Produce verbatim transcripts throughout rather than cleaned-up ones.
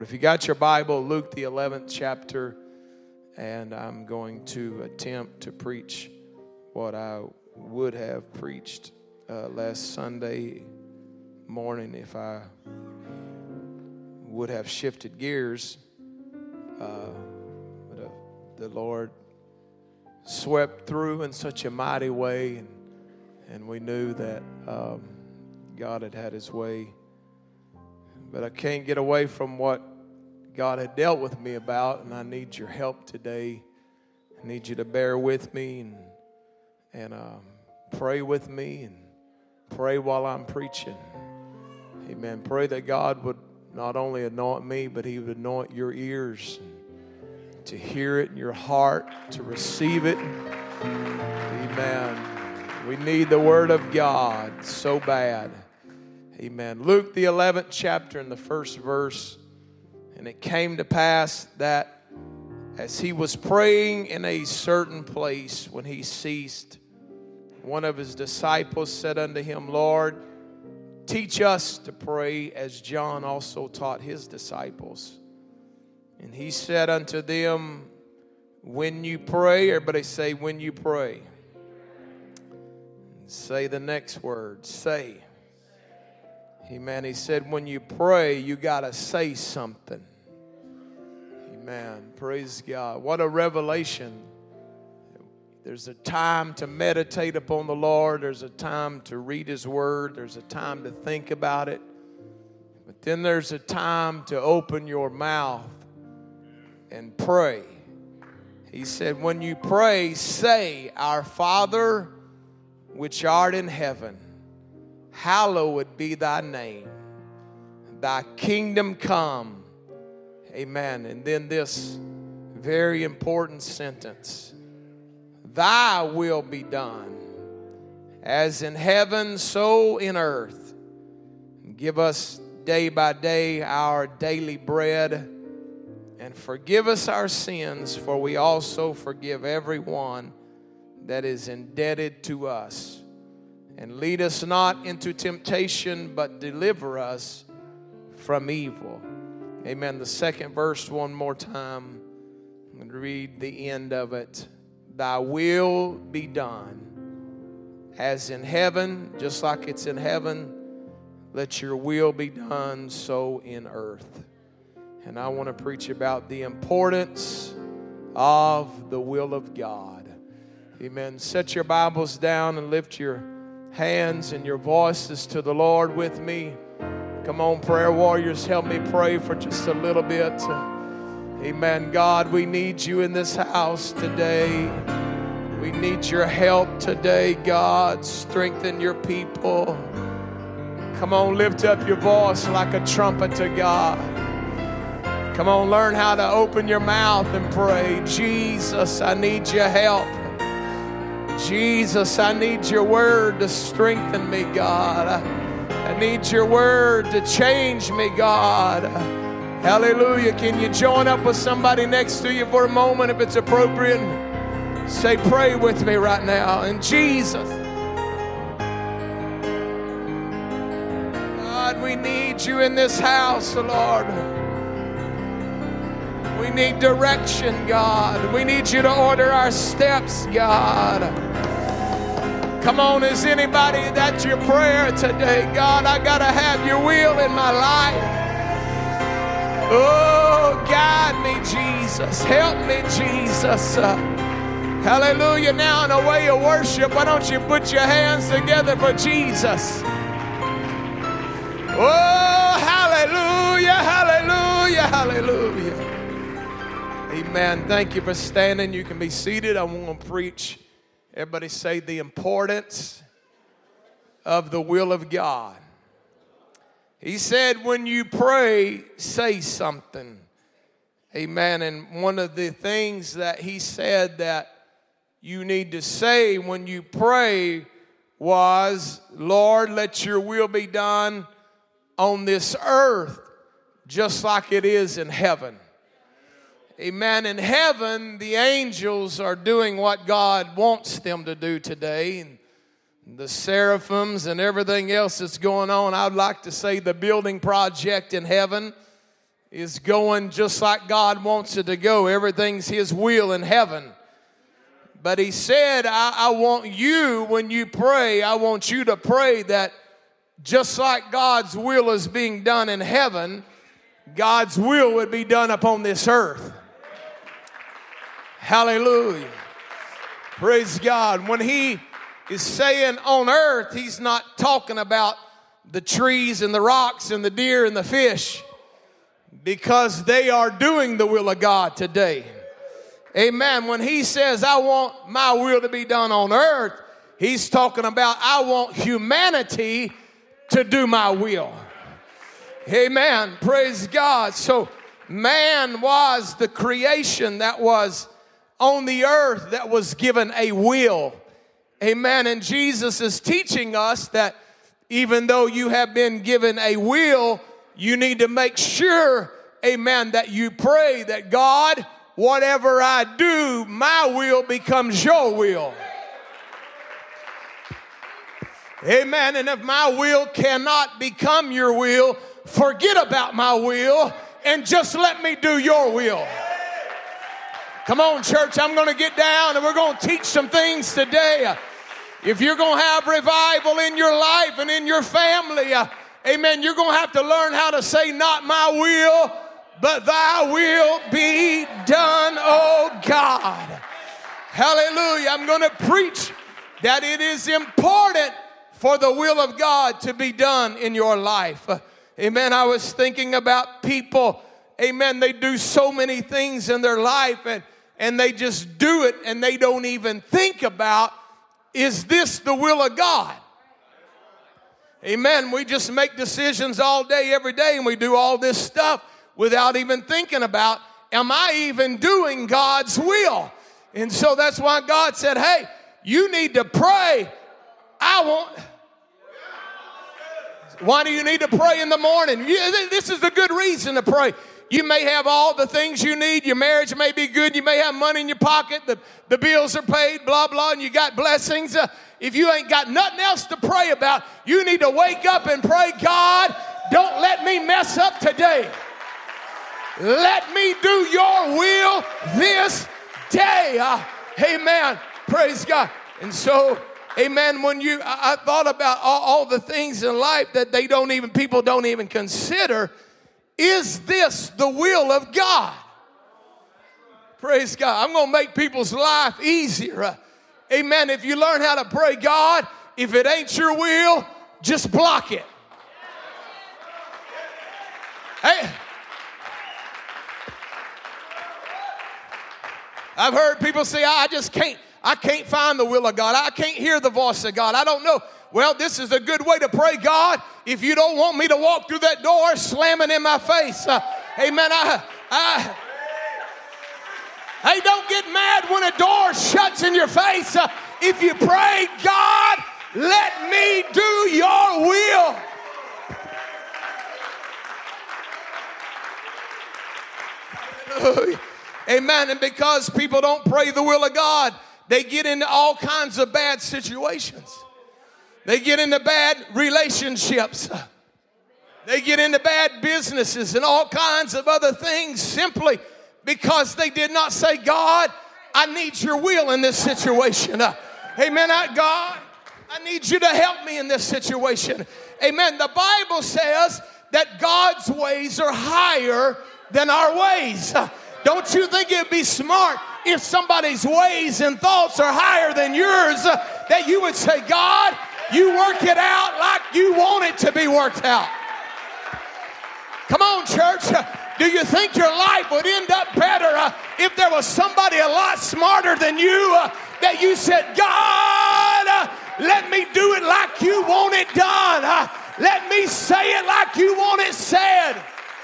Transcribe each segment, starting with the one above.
If you got your Bible, Luke the eleventh chapter, and I'm going to attempt to preach what I would have preached uh, last Sunday morning if I would have shifted gears. Uh, but uh, the Lord swept through in such a mighty way, and, and we knew that um, God had had his way. But I can't get away from what God had dealt with me about, and I need your help today. I need you to bear with me and, and um, pray with me and pray while I'm preaching. Amen. Pray that God would not only anoint me, but he would anoint your ears to hear it in your heart, to receive it. Amen. We need the word of God so bad. Amen. Luke the eleventh chapter in the first verse. And it came to pass that as he was praying in a certain place, when he ceased, one of his disciples said unto him, Lord, teach us to pray as John also taught his disciples. And he said unto them, when you pray, everybody say, when you pray. Say the next word, say. Amen. He said, when you pray, you got to say something. Amen. Praise God. What a revelation. There's a time to meditate upon the Lord. There's a time to read his word. There's a time to think about it. But then there's a time to open your mouth and pray. He said, when you pray, say, Our Father, which art in heaven, hallowed be thy name. Thy kingdom come. Amen. And then this very important sentence. Thy will be done, as in heaven, so in earth. Give us day by day our daily bread, and forgive us our sins, for we also forgive everyone that is indebted to us. And lead us not into temptation, but deliver us from evil. Amen. The second verse one more time. I'm going to read the end of it. Thy will be done, as in heaven, just like it's in heaven. Let your will be done so in earth. And I want to preach about the importance of the will of God. Amen. Set your Bibles down and lift your hands and your voices to the Lord with me. Come on, prayer warriors, help me pray for just a little bit. Amen. God, we need you in this house today. We need your help today, God. Strengthen your people. Come on, lift up your voice like a trumpet to God. Come on, learn how to open your mouth and pray. Jesus, I need your help. Jesus, I need your word to strengthen me, God. I need your word to change me, God. Hallelujah. Can you join up with somebody next to you for a moment if it's appropriate? Say, pray with me right now. In Jesus. God, we need you in this house, Lord. We need direction, God. We need you to order our steps, God. Come on, is anybody, that's your prayer today? God, I got to have your will in my life. Oh, guide me, Jesus. Help me, Jesus. Uh, hallelujah. Now, in a way of worship, why don't you put your hands together for Jesus? Oh, hallelujah, hallelujah, hallelujah. Amen. Thank you for standing. You can be seated. I want to preach. Everybody say the importance of the will of God. He said, when you pray, say something. Amen. And one of the things that he said that you need to say when you pray was, Lord, let your will be done on this earth just like it is in heaven. Amen. In heaven, the angels are doing what God wants them to do today. And the seraphims and everything else that's going on. I'd like to say the building project in heaven is going just like God wants it to go. Everything's His will in heaven. But He said, I, I want you, when you pray, I want you to pray that just like God's will is being done in heaven, God's will would be done upon this earth. Hallelujah. Praise God. When He is saying on earth, He's not talking about the trees and the rocks and the deer and the fish, because they are doing the will of God today. Amen. When He says, I want my will to be done on earth, He's talking about, I want humanity to do my will. Amen. Praise God. So man was the creation that was on the earth that was given a will. Amen. And Jesus is teaching us that even though you have been given a will, you need to make sure, amen, that you pray that God, whatever I do, my will becomes your will. Amen. And if my will cannot become your will, forget about my will and just let me do your will. Come on, church, I'm going to get down and we're going to teach some things today. If you're going to have revival in your life and in your family, uh, amen, you're going to have to learn how to say, not my will, but thy will be done, oh God. Hallelujah. I'm going to preach that it is important for the will of God to be done in your life. Uh, amen. I was thinking about people, amen, they do so many things in their life and, and they just do it and they don't even think about, is this the will of God? Amen. We just make decisions all day, every day, and we do all this stuff without even thinking about, am I even doing God's will? And so that's why God said, hey, you need to pray. I want... Why do you need to pray in the morning? This is a good reason to pray. You may have all the things you need. Your marriage may be good. You may have money in your pocket. The, the bills are paid, blah, blah, and you got blessings. Uh, if you ain't got nothing else to pray about, you need to wake up and pray, God, don't let me mess up today. Let me do your will this day. Uh, amen. Praise God. And so... amen. When you, I, I thought about all, all the things in life that they don't even, people don't even consider. Is this the will of God? Praise God. I'm going to make people's life easier. Uh, amen. If you learn how to pray, God, if it ain't your will, just block it. Hey, I've heard people say, I just can't. I can't find the will of God. I can't hear the voice of God. I don't know. Well, this is a good way to pray, God. If you don't want me to walk through that door slamming in my face, uh, amen. I, I, hey, don't get mad when a door shuts in your face. Uh, if you pray, God, let me do your will. Hallelujah. Amen. And because people don't pray the will of God, they get into all kinds of bad situations. They get into bad relationships. They get into bad businesses and all kinds of other things simply because they did not say, God, I need your will in this situation. Uh, amen. I, God, I need you to help me in this situation. Amen. The Bible says that God's ways are higher than our ways. Uh, don't you think it'd be smart if somebody's ways and thoughts are higher than yours, uh, that you would say, God, you work it out like you want it to be worked out. Come on, church. Uh, do you think your life would end up better uh, if there was somebody a lot smarter than you uh, that you said, God, uh, let me do it like you want it done. Uh, let me say it like you want it said.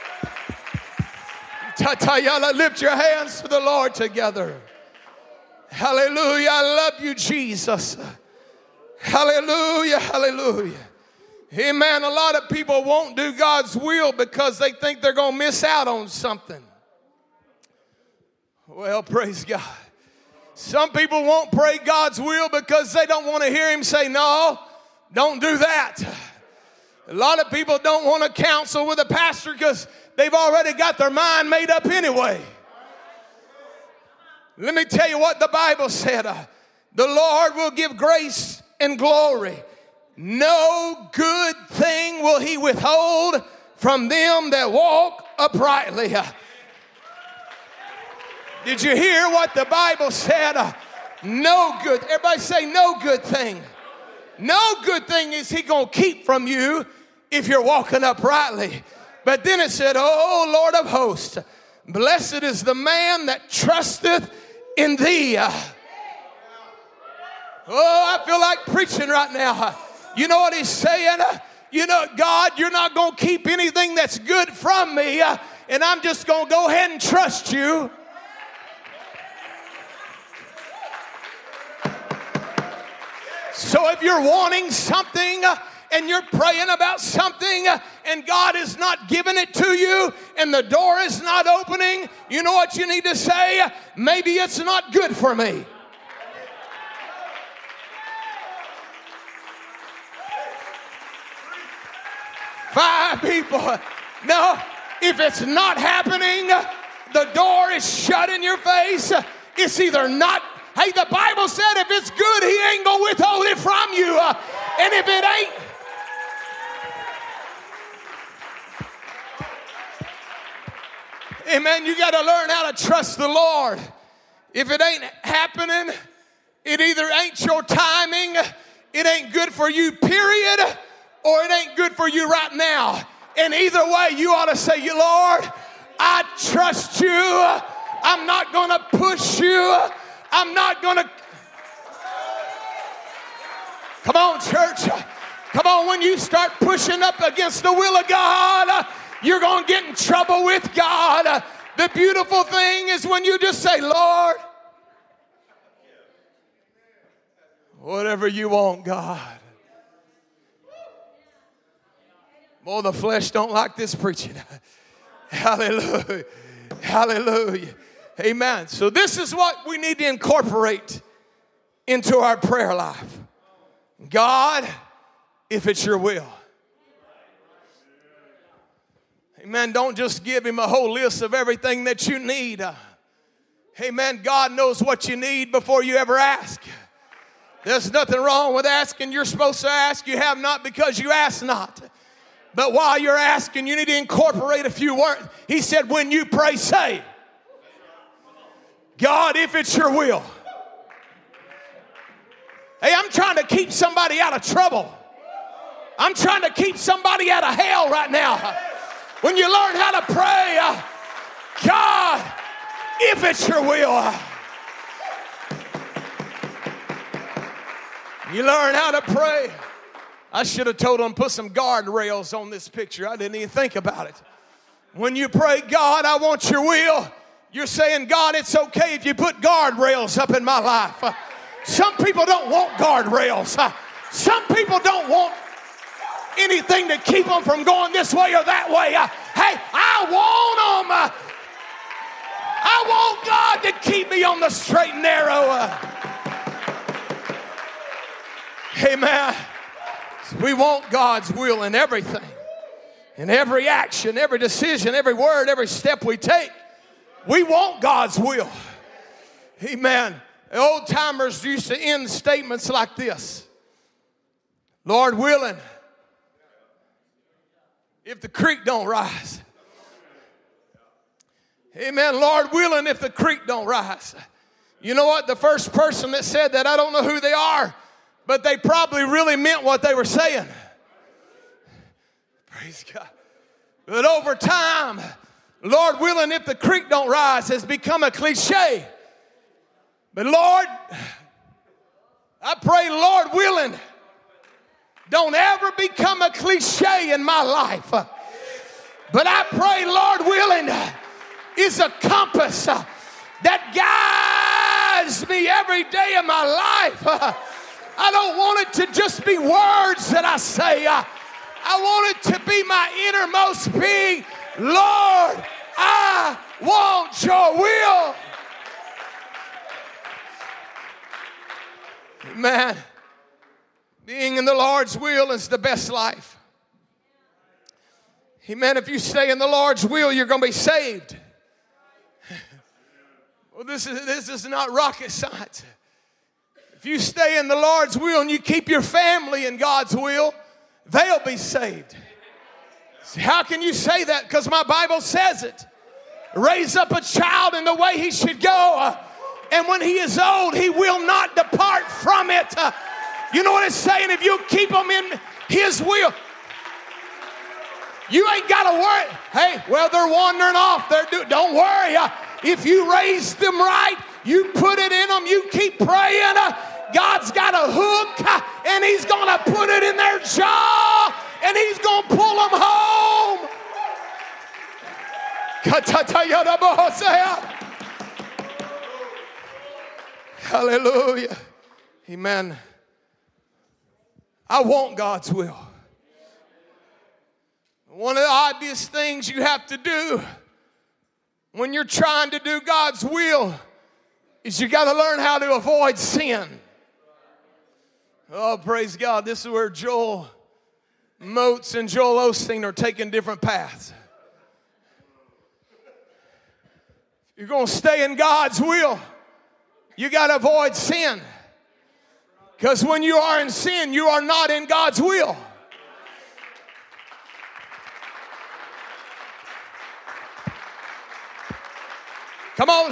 Lift your hands to the Lord together. Hallelujah. I love you, Jesus. Hallelujah. Hallelujah. Amen. A lot of people won't do God's will because they think they're going to miss out on something. Well, praise God. Some people won't pray God's will because they don't want to hear Him say, no, don't do that. A lot of people don't want to counsel with a pastor because they've already got their mind made up anyway. Let me tell you what the Bible said. Uh, the Lord will give grace and glory. No good thing will he withhold from them that walk uprightly. Uh, did you hear what the Bible said? Uh, no good. Everybody say no good thing. No good thing is he going to keep from you if you're walking uprightly. But then it said, oh, Lord of hosts, blessed is the man that trusteth in thee. Oh, I feel like preaching right now. You know what he's saying? You know, God, you're not going to keep anything that's good from me, and I'm just going to go ahead and trust you. So if you're wanting something and you're praying about something and God is not giving it to you and the door is not opening, you know what you need to say? Maybe it's not good for me. Five people. No, if it's not happening, the door is shut in your face. It's either not. Hey, the Bible said if it's good, he ain't going to withhold it from you. Uh, and if it ain't, amen, you got to learn how to trust the Lord. If it ain't happening, it either ain't your timing, it ain't good for you, period, or it ain't good for you right now. And either way, you ought to say, Lord, I trust you. I'm not going to push you. I'm not going to. Come on, church. Come on, when you start pushing up against the will of God, you're going to get in trouble with God. The beautiful thing is when you just say, Lord, whatever you want, God. Boy, the flesh don't like this preaching. Hallelujah. Hallelujah. Amen. So this is what we need to incorporate into our prayer life. God, if it's your will. Amen. Don't just give him a whole list of everything that you need. Amen. God knows what you need before you ever ask. There's nothing wrong with asking. You're supposed to ask. You have not because you ask not. But while you're asking, you need to incorporate a few words. He said, when you pray, say, God, if it's your will. Hey, I'm trying to keep somebody out of trouble. I'm trying to keep somebody out of hell right now. When you learn how to pray, uh, God, if it's your will. Uh, you learn how to pray. I should have told them put some guardrails on this picture. I didn't even think about it. When you pray, God, I want your will. You're saying, God, it's okay if you put guardrails up in my life. Uh, some people don't want guardrails. Uh, some people don't want anything to keep them from going this way or that way. Uh, hey, I want them. Uh, I want God to keep me on the straight and narrow. Uh, amen. We want God's will in everything. In every action, every decision, every word, every step we take. We want God's will. Amen. The old timers used to end statements like this. Lord willing, if the creek don't rise. Amen. Lord willing, if the creek don't rise. You know what? The first person that said that, I don't know who they are, but they probably really meant what they were saying. Praise God. But over time, Lord willing, if the creek don't rise has become a cliche. But Lord, I pray, Lord willing, don't ever become a cliche in my life. But I pray, Lord willing, is a compass that guides me every day of my life. I don't want it to just be words that I say. I, I want it to be my innermost being. Lord, I want your will. Amen. Being in the Lord's will is the best life. Amen. If you stay in the Lord's will, you're going to be saved. Well, this is, this is not rocket science. If you stay in the Lord's will and you keep your family in God's will, they'll be saved. See, how can you say that? Because my Bible says it. Raise up a child in the way he should go. Uh, and when he is old, he will not depart from it. Uh, you know what it's saying? If you keep them in his will, you ain't got to worry. Hey, well, they're wandering off. They're do- don't worry. Uh, if you raise them right, you put it in them, you keep praying. Uh, God's got a hook, uh, and he's going to put it in their jaw, and he's going to pull them home. Hallelujah. Amen. I want God's will. One of the obvious things you have to do when you're trying to do God's will is you got to learn how to avoid sin. Oh, praise God. This is where Joel Moats and Joel Osteen are taking different paths. You're going to stay in God's will. You got to avoid sin. Because when you are in sin, you are not in God's will. Come on.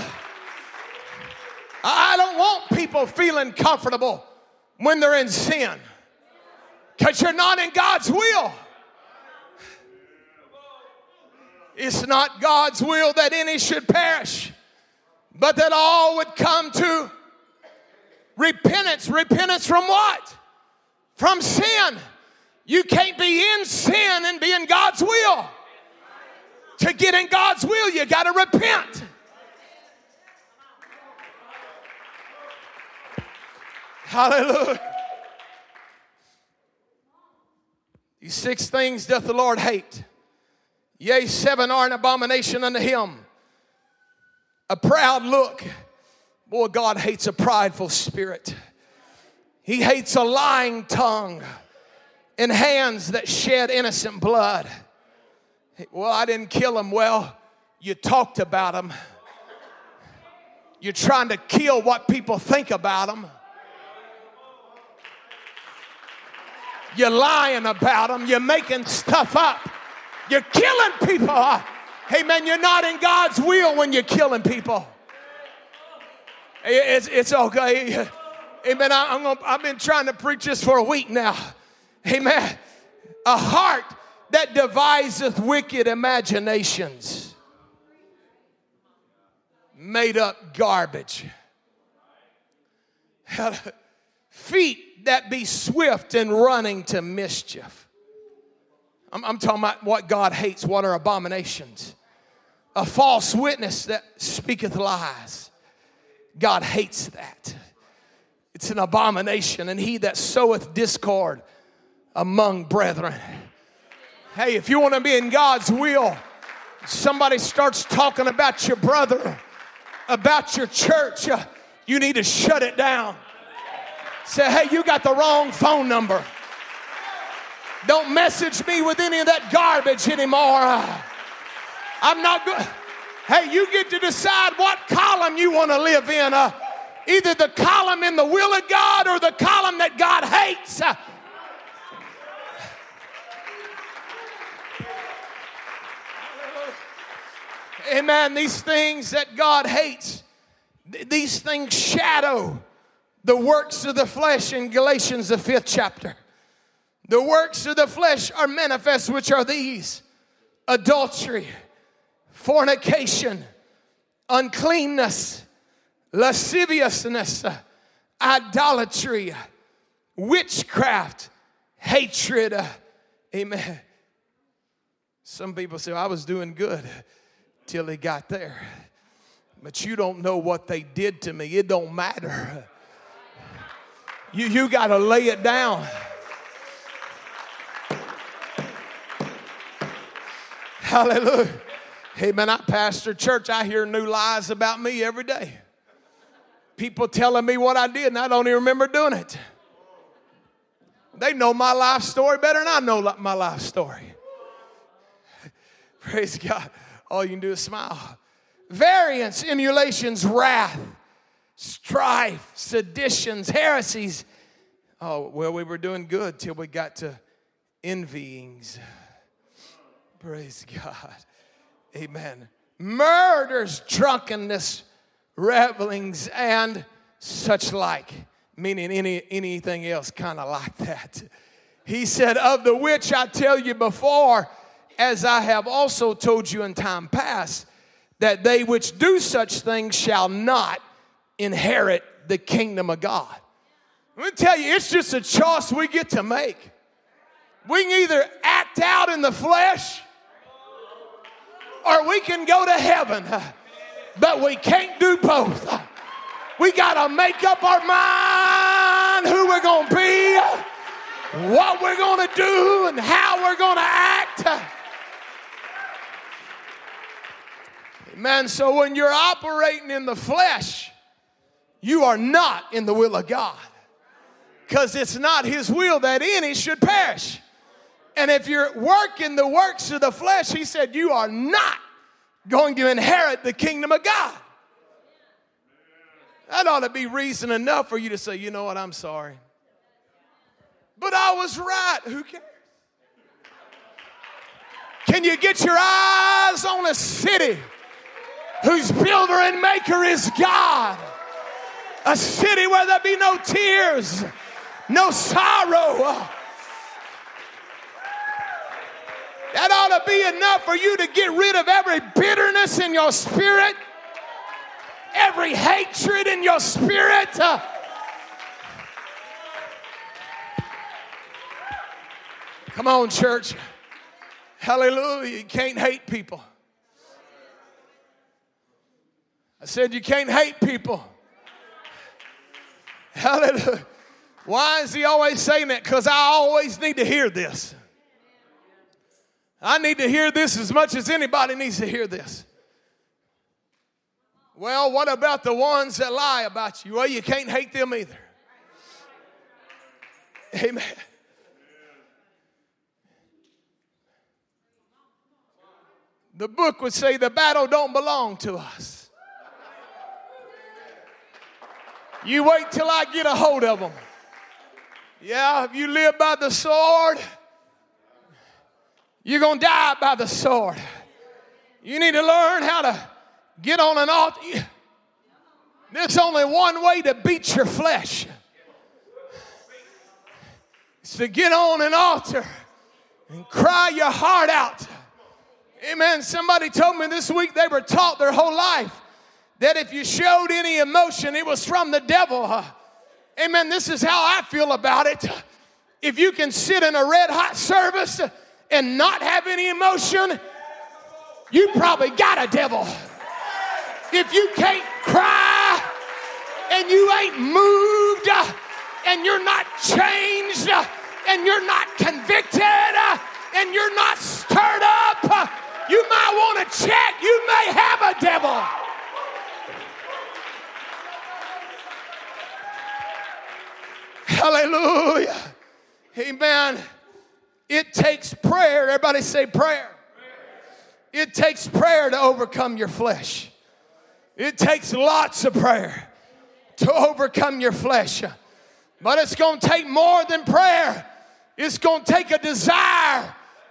I don't want people feeling comfortable when they're in sin. Because you're not in God's will. It's not God's will that any should perish, but that all would come to repentance. Repentance from what? From sin. You can't be in sin and be in God's will. To get in God's will, you got to repent. Hallelujah. These six things doth the Lord hate. Yea, seven are an abomination unto him. A proud look. Boy, God hates a prideful spirit. He hates a lying tongue and hands that shed innocent blood. Well, I didn't kill him. Well, you talked about him. You're trying to kill what people think about him. You're lying about them. You're making stuff up. You're killing people. Hey, man, you're not in God's will when you're killing people. It's, it's okay. Amen. I, I'm gonna, I've been trying to preach this for a week now. Amen. A heart that deviseth wicked imaginations. Made up garbage. Feet that be swift in running to mischief. I'm, I'm talking about what God hates, what are abominations. A false witness that speaketh lies. God hates that. It's an abomination. And he that soweth discord among brethren. Hey, if you want to be in God's will, somebody starts talking about your brother, about your church, uh, you need to shut it down. Say, hey, you got the wrong phone number. Don't message me with any of that garbage anymore. Uh, I'm not good. Hey, you get to decide what column you want to live in. Uh, either the column in the will of God or the column that God hates. Uh, Amen. These things that God hates, th- these things shadow the works of the flesh in Galatians, the fifth chapter. The works of the flesh are manifest, which are these: adultery, fornication, uncleanness, lasciviousness, idolatry, witchcraft, hatred. Amen. Some people say, I was doing good till he got there. But you don't know what they did to me. It don't matter. You, you got to lay it down. Hallelujah. Hey, man, I pastor church. I hear new lies about me every day. People telling me what I did, and I don't even remember doing it. They know my life story better than I know my life story. Praise God. All you can do is smile. Variance, emulations, wrath, strife, seditions, heresies. Oh, well, we were doing good till we got to envyings. Praise God. Amen. Murders, drunkenness, revelings, and such like. Meaning any anything else kind of like that. He said, of the which I tell you before, as I have also told you in time past, that they which do such things shall not inherit the kingdom of God. Let me tell you, it's just a choice we get to make. We can either act out in the flesh, or we can go to heaven. But we can't do both. We got to make up our mind who we're going to be, what we're going to do, and how we're going to act. Amen. So when you're operating in the flesh, you are not in the will of God. Because it's not his will that any should perish. And if you're working the works of the flesh, he said, you are not going to inherit the kingdom of God. That ought to be reason enough for you to say, you know what, I'm sorry. But I was right. Who cares? Can you get your eyes on a city whose builder and maker is God? A city where there be no tears, no sorrow. That ought to be enough for you to get rid of every bitterness in your spirit, every hatred in your spirit. Uh, come on, church. Hallelujah. You can't hate people. I said you can't hate people. Hallelujah. Why is he always saying that? Because I always need to hear this. I need to hear this as much as anybody needs to hear this. Well, what about the ones that lie about you? Well, you can't hate them either. Amen. The book would say the battle don't belong to us. You wait till I get a hold of them. Yeah, if you live by the sword, you're going to die by the sword. You need to learn how to get on an altar. There's only one way to beat your flesh. It's to get on an altar and cry your heart out. Amen. Somebody told me this week they were taught their whole life that if you showed any emotion, it was from the devil. Amen. This is how I feel about it. If you can sit in a red hot service and not have any emotion, you probably got a devil. If you can't cry and you ain't moved and you're not changed and you're not convicted and you're not stirred up, you might want to check. You may have a devil. Hallelujah. Amen. It takes prayer. Everybody say prayer. It takes prayer to overcome your flesh. It takes lots of prayer to overcome your flesh. But it's going to take more than prayer. It's going to take a desire.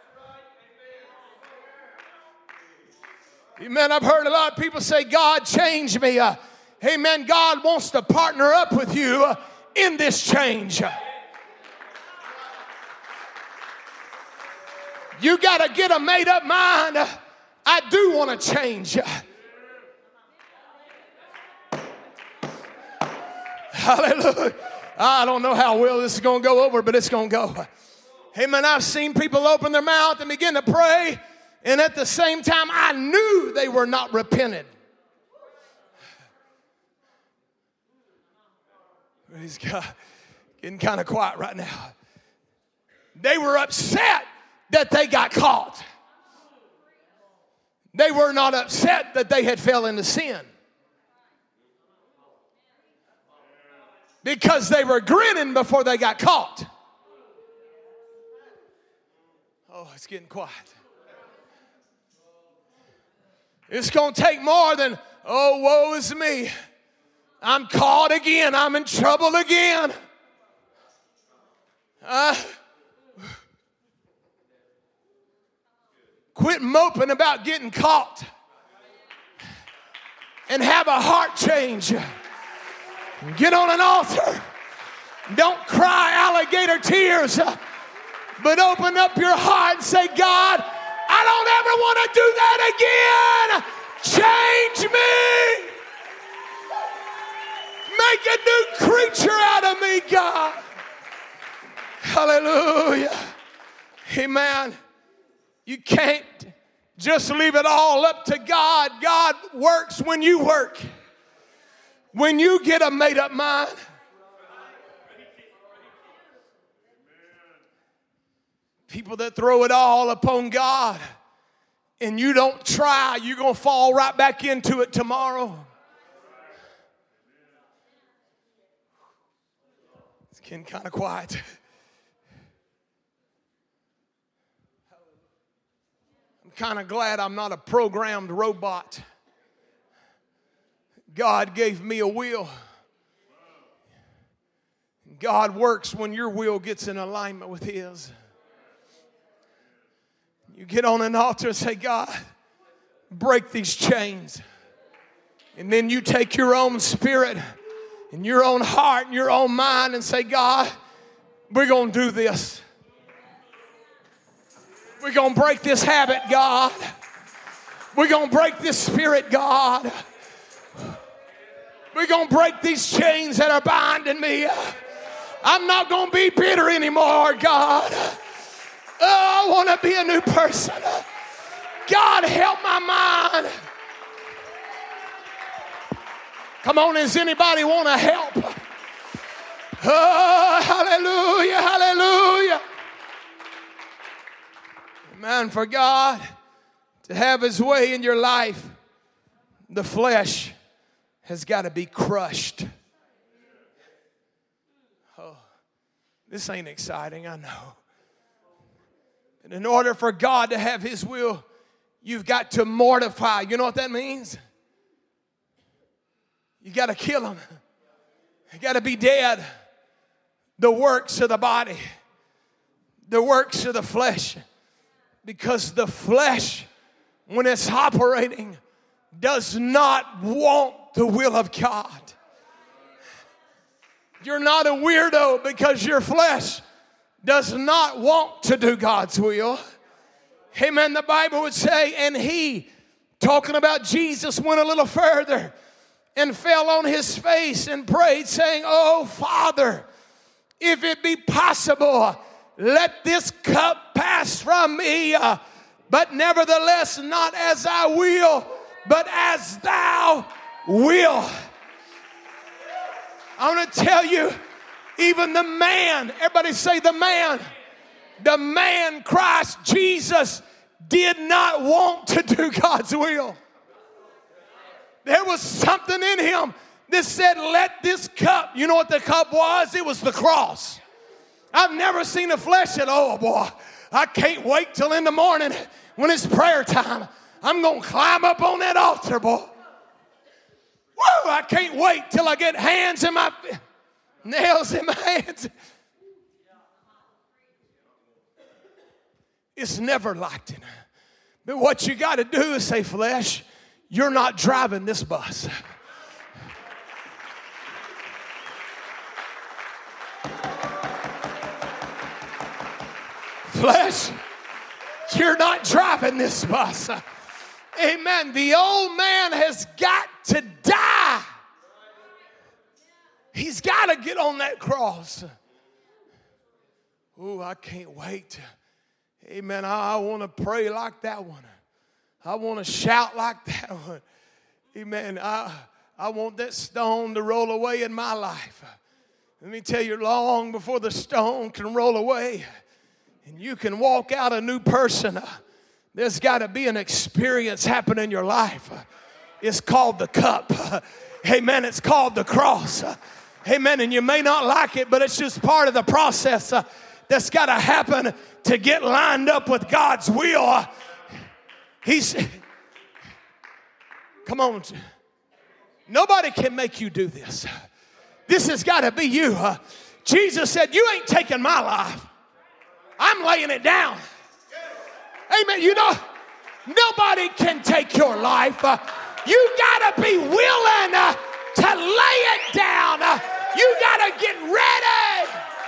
Amen. I've heard a lot of people say, God, change me. Uh, amen. God wants to partner up with you uh, in this change. You got to get a made up mind. Uh, I do want to change. Hallelujah. I don't know how well this is going to go over, but it's going to go. Amen. I've seen people open their mouth and begin to pray, and at the same time, I knew they were not repented. Praise God. Getting kind of quiet right now. They were upset that they got caught. They were not upset that they had fell into sin. Because they were grinning before they got caught. Oh, it's getting quiet. It's going to take more than, oh, woe is me. I'm caught again. I'm in trouble again. Uh, quit moping about getting caught and have a heart change. Get on an altar. Don't cry alligator tears, but open up your heart and say, God, I don't ever want to do that again. Change me. Make a new creature out of me, God. Hallelujah. Amen. You can't just leave it all up to God. God works when you work. When you get a made-up mind. People that throw it all upon God and you don't try, you're going to fall right back into it tomorrow. It's getting kind of quiet. I'm kind of glad I'm not a programmed robot. God gave me a will. God works when your will gets in alignment with His. You get on an altar and say, God, break these chains. And then you take your own spirit and your own heart and your own mind and say, God, we're going to do this. We're going to break this habit, God. We're going to break this spirit, God. We're going to break these chains that are binding me. I'm not going to be bitter anymore, God. Oh, I want to be a new person. God, help my mind. Come on, does anybody want to help? Oh, hallelujah, hallelujah. Man, for God to have His way in your life, the flesh has got to be crushed. Oh, this ain't exciting, I know. And in order for God to have His will, you've got to mortify. You know what that means? You got to kill them. You got to be dead. The works of the body, the works of the flesh. Because the flesh, when it's operating, does not want the will of God. You're not a weirdo because your flesh does not want to do God's will. Amen. The Bible would say, and he, talking about Jesus, went a little further and fell on his face and prayed, saying, oh, Father, if it be possible, let this cup pass from me. Uh, but nevertheless, not as I will, but as thou will. I want to tell you, even the man, everybody say the man, the man Christ Jesus did not want to do God's will. There was something in him that said, let this cup, you know what the cup was? It was the cross. I've never seen a flesh that, oh boy, I can't wait till in the morning when it's prayer time. I'm going to climb up on that altar, boy. Woo, I can't wait till I get hands in my, nails in my hands. It's never like it. But what you got to do is say, flesh, you're not driving this bus. Flesh, you're not driving this bus. Amen. The old man has got to die. He's got to get on that cross. Oh, I can't wait. Amen. I, I want to pray like that one. I want to shout like that one. Amen. I, I want that stone to roll away in my life. Let me tell you, long before the stone can roll away and you can walk out a new person, there's got to be an experience happen in your life. It's called the cup. Amen. It's called the cross. Amen. And you may not like it, but it's just part of the process that's got to happen to get lined up with God's will. He's, Come on. Nobody can make you do this. This has got to be you. Uh, Jesus said, you ain't taking my life. I'm laying it down. Amen. You know, nobody can take your life. Uh, you got to be willing uh, to lay it down. Uh, you got to get ready.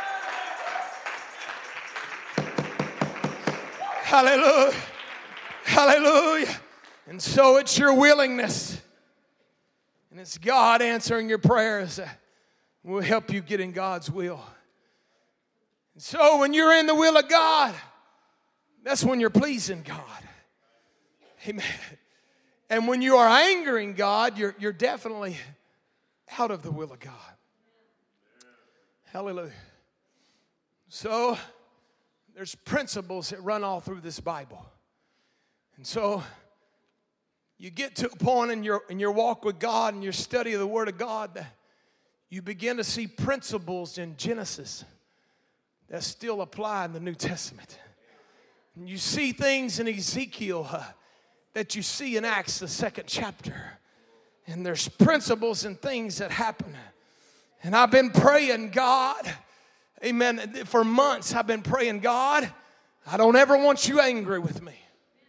Hallelujah. Hallelujah. And so it's your willingness. And it's God answering your prayers that will help you get in God's will. And so when you're in the will of God, that's when you're pleasing God. Amen. And when you are angering God, you're, you're definitely out of the will of God. Hallelujah. So there's principles that run all through this Bible. And so you get to a point in your, in your walk with God and your study of the Word of God that you begin to see principles in Genesis that still apply in the New Testament. And you see things in Ezekiel uh, that you see in Acts, the second chapter. And there's principles and things that happen. And I've been praying, God, amen, for months I've been praying, God, I don't ever want you angry with me.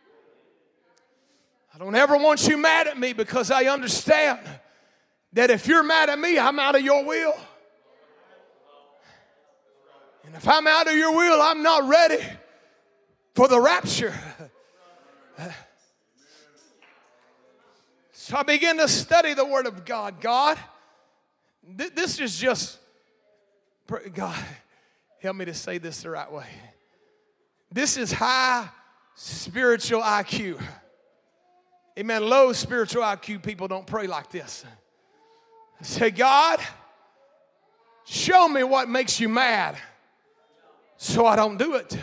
I don't ever want you mad at me, because I understand that if you're mad at me, I'm out of your will. And if I'm out of your will, I'm not ready for the rapture. So I began to study the Word of God. God, th- this is just, God, help me to say this the right way. This is high spiritual I Q. Amen. Low spiritual I Q people don't pray like this. Say, God, show me what makes you mad so I don't do it.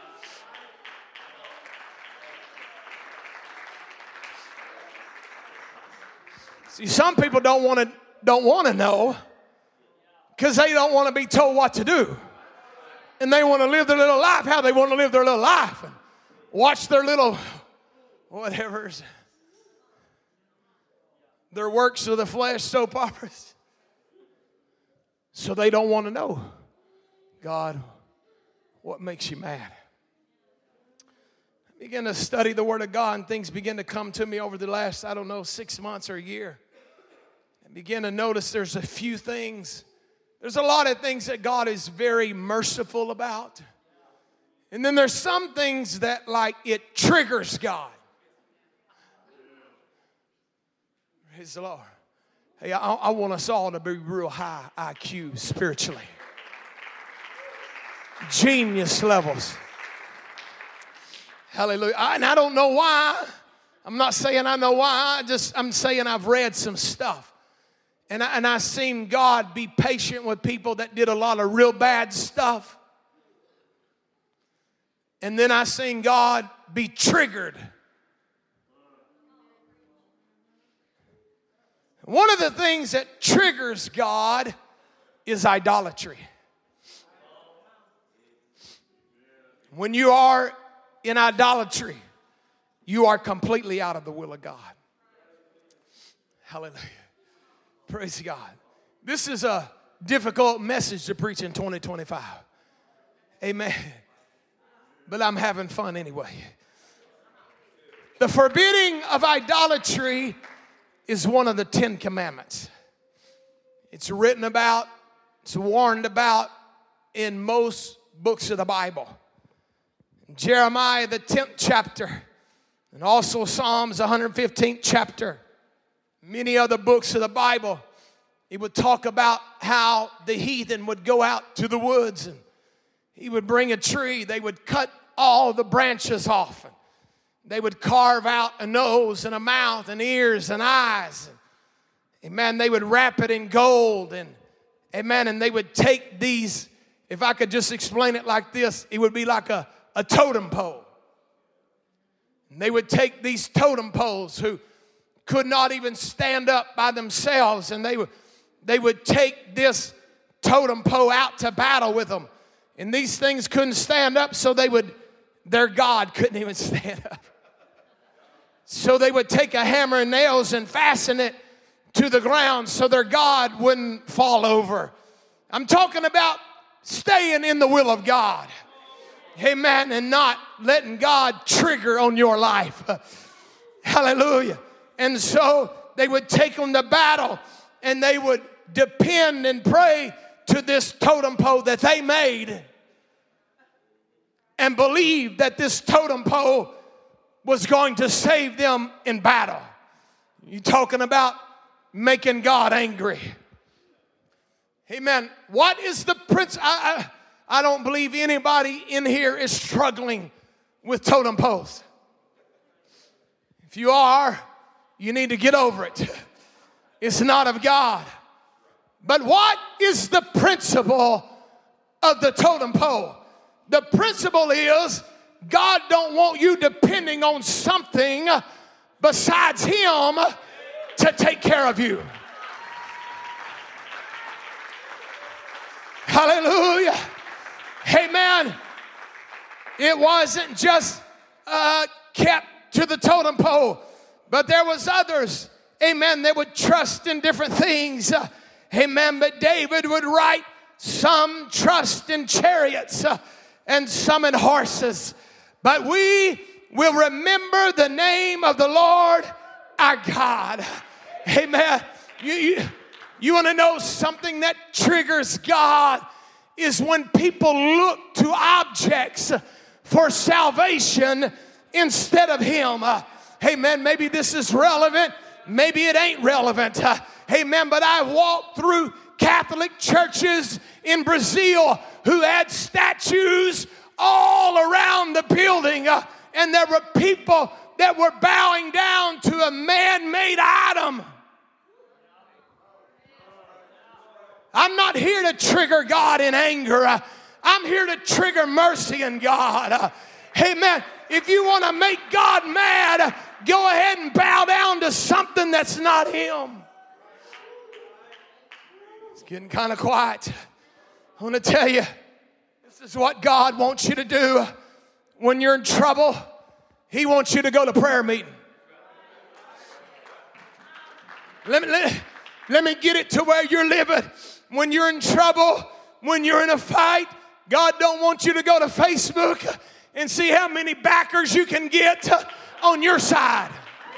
See, some people don't want to don't want to know because they don't want to be told what to do. And they want to live their little life how they want to live their little life and watch their little whatever's. Their works of the flesh, soap operas. So they don't want to know, God, what makes you mad? I began to study the Word of God, and things began to come to me over the last, I don't know, six months or a year. I began to notice there's a few things. There's a lot of things that God is very merciful about. And then there's some things that, like, it triggers God. Praise the Lord. Hey, I, I want us all to be real high I Q spiritually. Genius levels. Hallelujah. I, and I don't know why. I'm not saying I know why. I just, I'm saying I've read some stuff. And I, and I seen God be patient with people that did a lot of real bad stuff. And then I seen God be triggered. One of the things that triggers God is idolatry. When you are in idolatry, you are completely out of the will of God. Hallelujah. Praise God. This is a difficult message to preach in twenty twenty-five. Amen. But I'm having fun anyway. The forbidding of idolatry is one of the Ten Commandments. It's written about, it's warned about in most books of the Bible. Jeremiah, the tenth chapter, and also Psalms, one hundred fifteenth chapter, many other books of the Bible, it would talk about how the heathen would go out to the woods and he would bring a tree. They would cut all the branches off. And they would carve out a nose and a mouth and ears and eyes. And, amen, they would wrap it in gold. And, amen, and they would take these, if I could just explain it like this, it would be like a, a totem pole. And they would take these totem poles who could not even stand up by themselves, and they would, they would take this totem pole out to battle with them. And these things couldn't stand up, so they would, their God couldn't even stand up. So they would take a hammer and nails and fasten it to the ground so their God wouldn't fall over. I'm talking about staying in the will of God. Amen. And not letting God trigger on your life. Hallelujah. And so they would take them to battle and they would depend and pray to this totem pole that they made and believe that this totem pole was going to save them in battle. You're talking about making God angry. Amen. What is the prince? I, I, I don't believe anybody in here is struggling with totem poles. If you are, you need to get over it. It's not of God. But what is the principle of the totem pole? The principle is God don't want you depending on something besides Him to take care of you. Hallelujah. Amen. It wasn't just uh, kept to the totem pole, but there was others, amen, that would trust in different things. Uh, amen. But David would write, some trust in chariots uh, and some in horses. But we will remember the name of the Lord our God. Amen. You, you, you want to know something that triggers God is when people look to objects for salvation instead of Him. Uh, amen. Maybe this is relevant. Maybe it ain't relevant. Uh, amen. But I walked through Catholic churches in Brazil who had statues all around the building. Uh, and there were people that were bowing down to a man-made item. I'm not here to trigger God in anger. Uh, I'm here to trigger mercy in God. Uh, amen. If you want to make God mad, uh, go ahead and bow down to something that's not Him. It's getting kind of quiet. I want to tell you, this is what God wants you to do when you're in trouble. He wants you to go to prayer meeting. Let me, let, let me get it to where you're living. When you're in trouble, when you're in a fight, God don't want you to go to Facebook and see how many backers you can get on your side.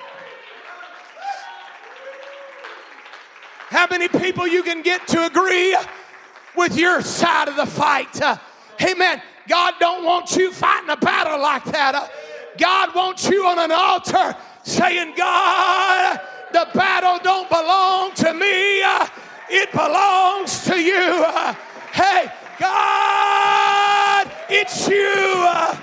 How many people you can get to agree with your side of the fight. Uh, amen. God don't want you fighting a battle like that. Uh, God wants you on an altar saying, God, the battle don't belong to me. Uh, it belongs to you. Uh, hey, God, it's you. Uh,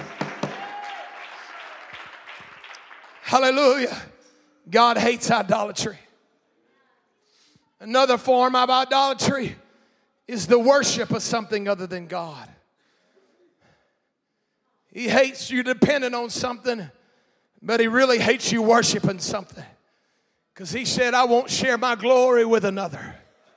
hallelujah. God hates idolatry. Another form of idolatry is the worship of something other than God. He hates you depending on something, but He really hates you worshiping something. Because He said, I won't share my glory with another.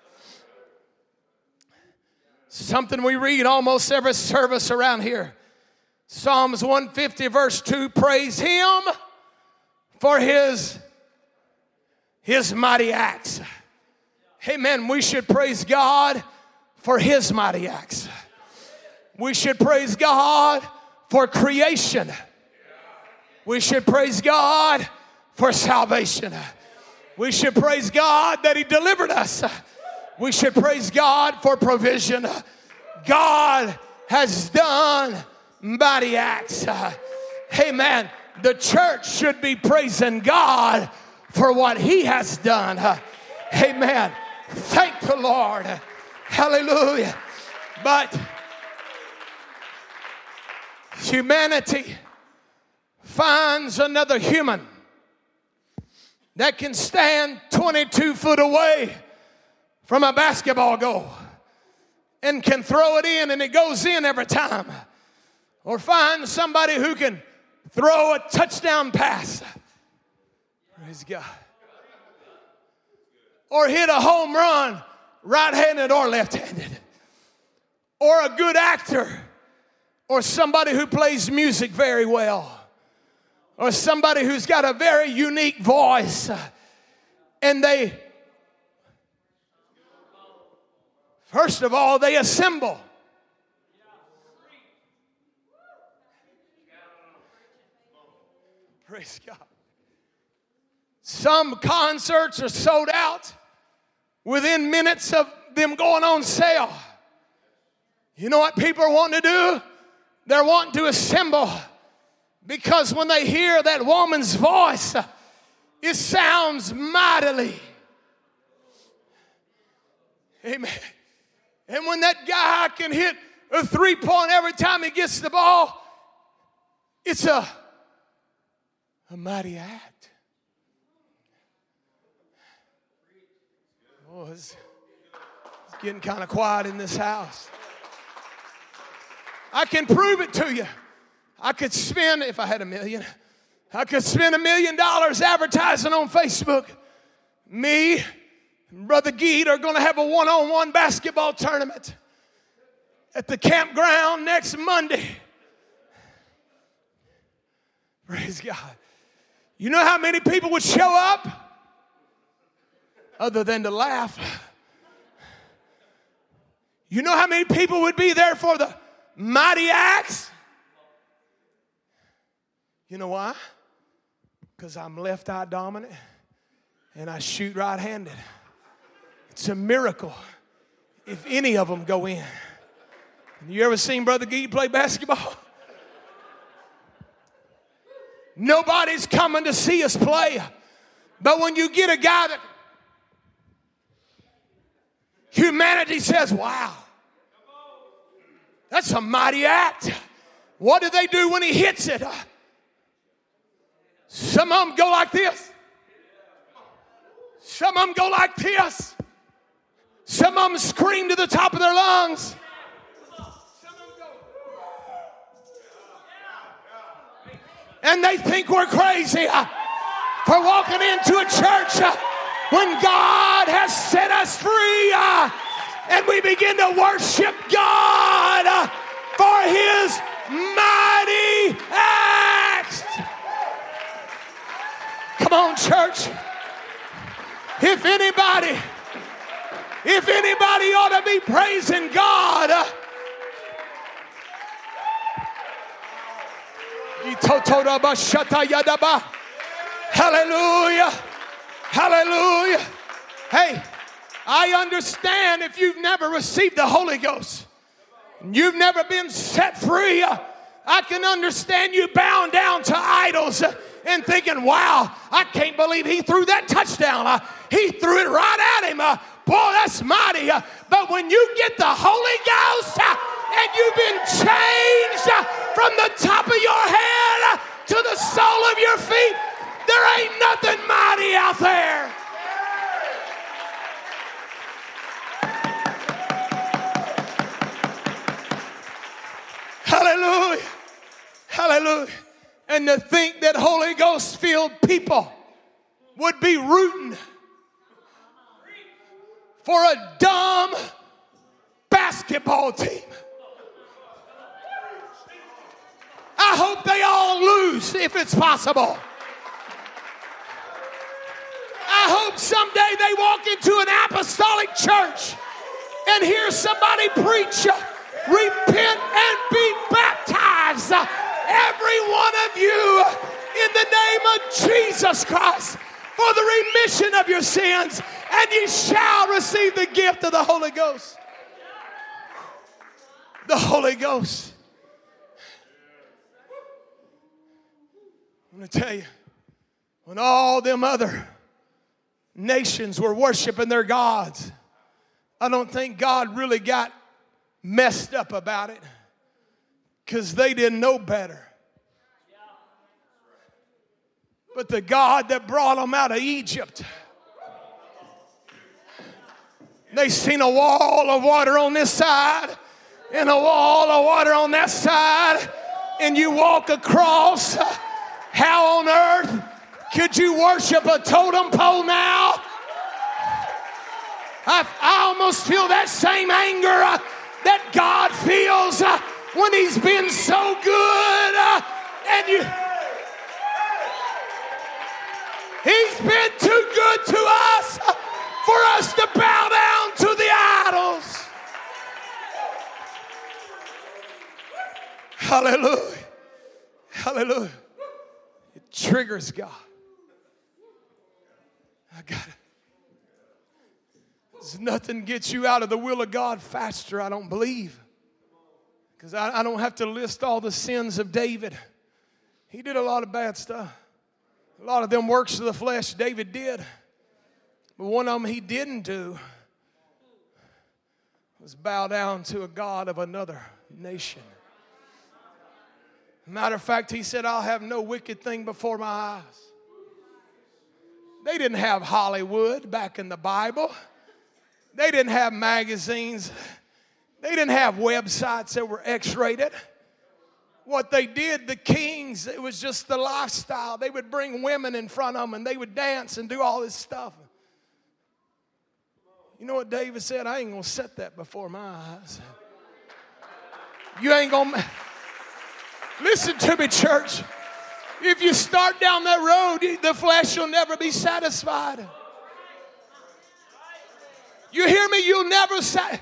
Something we read almost every service around here. Psalms one fifty verse two, praise Him for His, His mighty acts. Amen. We should praise God for His mighty acts. We should praise God for creation. We should praise God for salvation. We should praise God that He delivered us. We should praise God for provision. God has done mighty acts. Amen. The church should be praising God for what He has done. Amen. Thank the Lord. Hallelujah. But humanity finds another human that can stand twenty-two foot away from a basketball goal and can throw it in and it goes in every time. Or find somebody who can throw a touchdown pass. Praise God. Or hit a home run, right-handed or left-handed. Or a good actor. Or somebody who plays music very well. or somebody who's got a very unique voice, and they, first of all, they assemble. Praise God. Some concerts are sold out within minutes of them going on sale. You know what people are wanting to do? They're wanting to assemble, because when they hear that woman's voice, it sounds mightily. Amen. And when that guy can hit a three-point every time he gets the ball, it's a, a mighty act. Oh, it's, it's getting kind of quiet in this house. I can prove it to you. I could spend, if I had a million, I could spend a million dollars advertising on Facebook. Me and Brother Geet are going to have a one-on-one basketball tournament at the campground next Monday. Praise God. You know how many people would show up? Other than to laugh. You know how many people would be there for the mighty acts? You know why? Because I'm left-eye dominant and I shoot right-handed. It's a miracle if any of them go in. You ever seen Brother Geet play basketball? Nobody's coming to see us play. But when you get a guy that humanity says, wow, that's a mighty act. What do they do when he hits it? Some of them go like this. Some of them go like this. Some of them scream to the top of their lungs. And they think we're crazy for walking into a church when God has set us free, and we begin to worship God for His mighty acts. Come on, church. If anybody, if anybody ought to be praising God, uh, hallelujah, hallelujah. Hey, I understand if you've never received the Holy Ghost, you've never been set free, uh, I can understand you bowing down to idols uh, and thinking, wow, I can't believe he threw that touchdown. Uh, he threw it right at him. Uh, boy, that's mighty. Uh, but when you get the Holy Ghost uh, and you've been changed uh, from the top of your head uh, to the sole of your feet, there ain't nothing mighty out there. Hallelujah. Hallelujah. And to think that Holy Ghost filled people would be rooting for a dumb basketball team. I hope they all lose if it's possible. I hope someday they walk into an apostolic church and hear somebody preach, repent and be baptized, every one of you, in the name of Jesus Christ, for the remission of your sins, and ye shall receive the gift of the Holy Ghost. The Holy Ghost. I'm going to tell you, when all them other nations were worshiping their gods, I don't think God really got messed up about it, because they didn't know better. But the God that brought them out of Egypt, they seen a wall of water on this side and a wall of water on that side, and you walk across. How on earth could you worship a totem pole now? I, I almost feel that same anger uh, that God feels uh, when He's been so good. Uh, and you, He's been too good to us for us to bow down to the idols. Hallelujah. Hallelujah. It triggers God. I got it. There's nothing gets you out of the will of God faster, I don't believe. Because I, I don't have to list all the sins of David. He did a lot of bad stuff. A lot of them works of the flesh David did. But one of them he didn't do was bow down to a god of another nation. Matter of fact, he said, I'll have no wicked thing before my eyes. They didn't have Hollywood back in the Bible. They didn't have magazines. They didn't have websites that were X-rated. What they did, the kings, it was just the lifestyle. They would bring women in front of them and they would dance and do all this stuff. You know what David said? I ain't going to set that before my eyes. You ain't going to... Listen to me, church. If you start down that road, the flesh will never be satisfied. You hear me? You'll never say.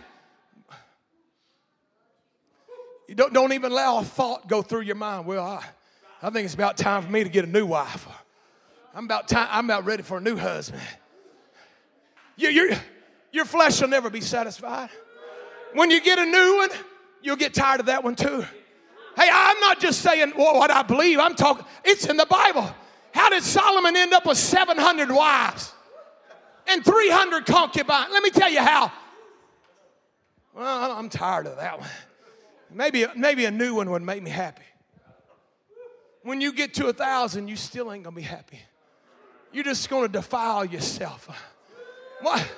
You don't, don't even allow a thought go through your mind. Well, I, I think it's about time for me to get a new wife. I'm about time. I'm about ready for a new husband. You, your, your flesh will never be satisfied. When you get a new one, you'll get tired of that one too. Hey, I'm not just saying what I believe. I'm talking, it's in the Bible. How did Solomon end up with seven hundred wives and three hundred concubines? Let me tell you how. Well, I'm tired of that one. Maybe, maybe a new one would make me happy. When you get to a thousand, you still ain't going to be happy. You're just going to defile yourself. What?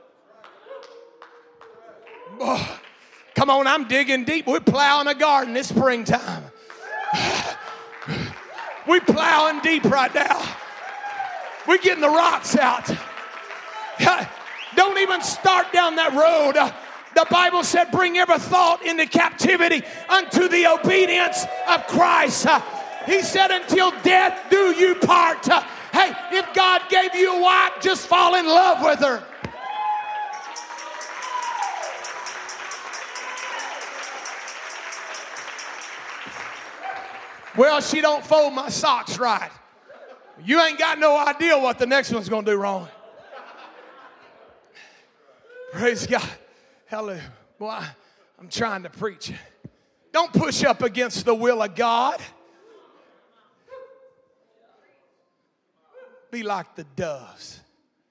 Boy. Come on, I'm digging deep. We're plowing a garden this springtime. We're plowing deep right now. We're getting the rocks out. Don't even start down that road. The Bible said, bring every thought into captivity unto the obedience of Christ. He said, until death do you part. Hey, if God gave you a wife, just fall in love with her. Well, she don't fold my socks right. You ain't got no idea what the next one's going to do wrong. Praise God. Hallelujah. Well, I, I'm trying to preach. Don't push up against the will of God. Be like the doves.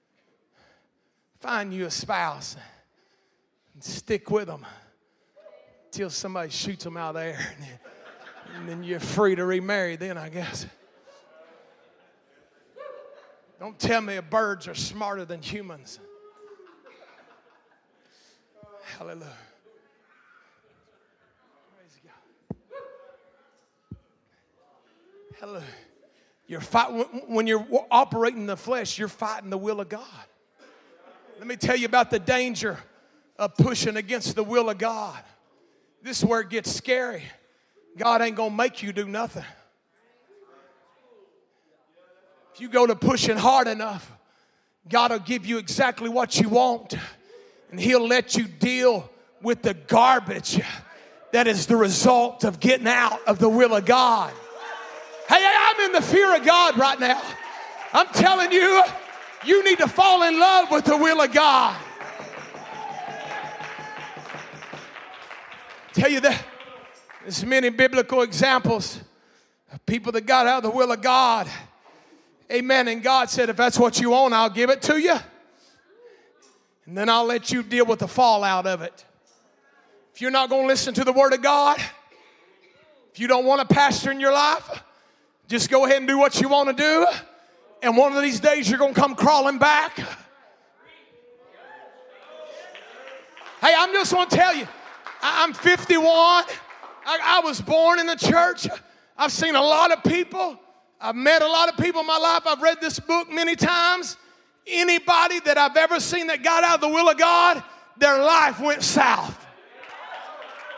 Find you a spouse and stick with them until somebody shoots them out of the air. And then you're free to remarry then, I guess. Don't tell me birds are smarter than humans. Hallelujah. Praise God. Hallelujah. You're fight, when you're operating in the flesh, you're fighting the will of God. Let me tell you about the danger of pushing against the will of God. This is where it gets scary. God ain't going to make you do nothing. If you go to pushing hard enough, God will give you exactly what you want. And He'll let you deal with the garbage that is the result of getting out of the will of God. Hey, I'm in the fear of God right now. I'm telling you, you need to fall in love with the will of God. Tell you that. There's many biblical examples of people that got out of the will of God. Amen. And God said, if that's what you want, I'll give it to you. And then I'll let you deal with the fallout of it. If you're not going to listen to the Word of God, if you don't want a pastor in your life, just go ahead and do what you want to do. And one of these days you're going to come crawling back. Hey, I'm just going to tell you, I'm fifty-one. I, I was born in the church. I've seen a lot of people. I've met a lot of people in my life. I've read this book many times. Anybody that I've ever seen that got out of the will of God, their life went south.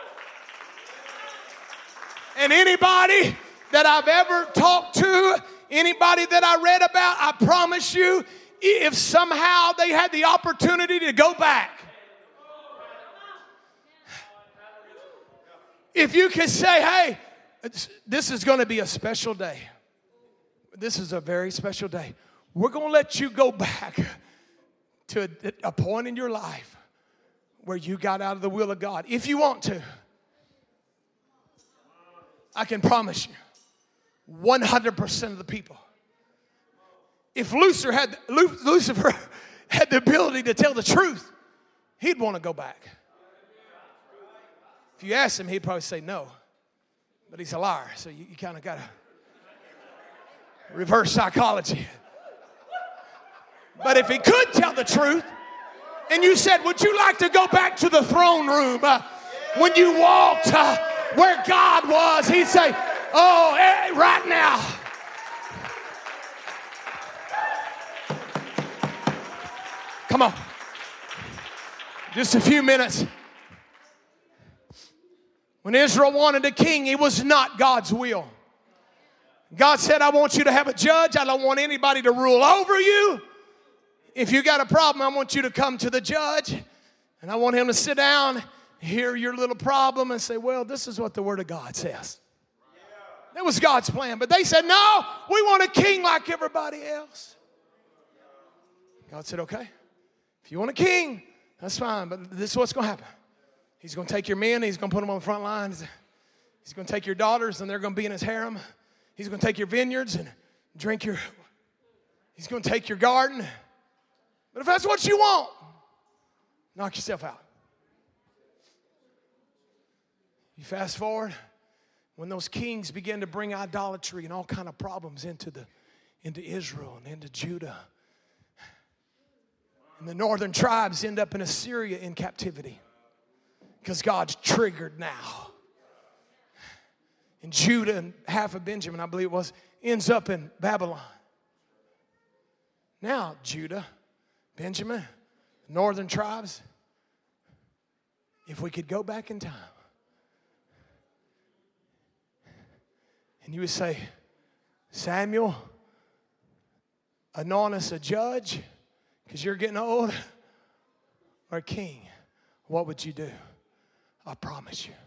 And anybody that I've ever talked to Anybody that I read about, I promise you, if somehow they had the opportunity to go back, if you could say, hey, this is going to be a special day. This is a very special day. We're going to let you go back to a, a point in your life where you got out of the will of God. If you want to, I can promise you, one hundred percent of the people, if Lucifer had, Lucifer had the ability to tell the truth, he'd want to go back. If you ask him, he'd probably say no. But he's a liar, so you, you kind of got to reverse psychology. But if he could tell the truth, and you said, would you like to go back to the throne room uh, when you walked uh, where God was, he'd say, oh, eh, right now. Come on. Just a few minutes. When Israel wanted a king, it was not God's will. God said, I want you to have a judge. I don't want anybody to rule over you. If you got a problem, I want you to come to the judge. And I want him to sit down, hear your little problem, and say, well, this is what the Word of God says. That was God's plan. But they said, no, we want a king like everybody else. God said, okay, if you want a king, that's fine. But this is what's going to happen. He's going to take your men, he's going to put them on the front lines. He's going to take your daughters, and they're going to be in his harem. He's going to take your vineyards and drink your, he's going to take your garden. But if that's what you want, knock yourself out. You fast forward, when those kings began to bring idolatry and all kind of problems into the into Israel and into Judah. And the northern tribes end up in Assyria in captivity. Because God's triggered now. And Judah and half of Benjamin, I believe it was, ends up in Babylon. Now, Judah, Benjamin, northern tribes, if we could go back in time, and you would say, Samuel, anoint us a judge, because you're getting old, or a king, what would you do? I promise you.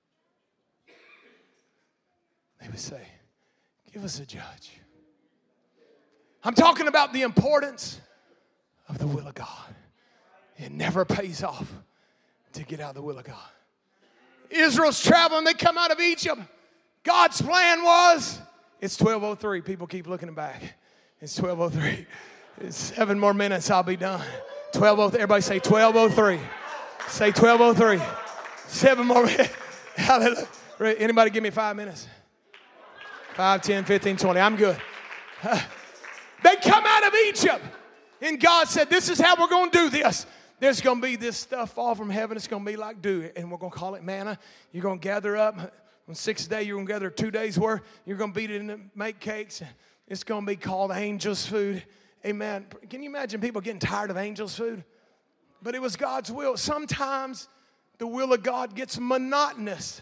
They would say, give us a judge. I'm talking about the importance of the will of God. It never pays off to get out of the will of God. Israel's traveling, they come out of Egypt. God's plan was, it's twelve oh three. People keep looking back. It's twelve oh three. It's seven more minutes, I'll be done. twelve oh three. Everybody say twelve oh three. Say twelve oh three. Seven more minutes. Hallelujah. Anybody give me five minutes? Five, ten, fifteen, twenty. I'm good. Uh, they come out of Egypt. And God said, this is how we're going to do this. There's going to be this stuff fall from heaven. It's going to be like dew. And we're going to call it manna. You're going to gather up. On sixth day, you're going to gather two days' worth. You're going to beat it and make cakes. It's going to be called angels' food. Amen. Can you imagine people getting tired of angels' food? But it was God's will. Sometimes the will of God gets monotonous.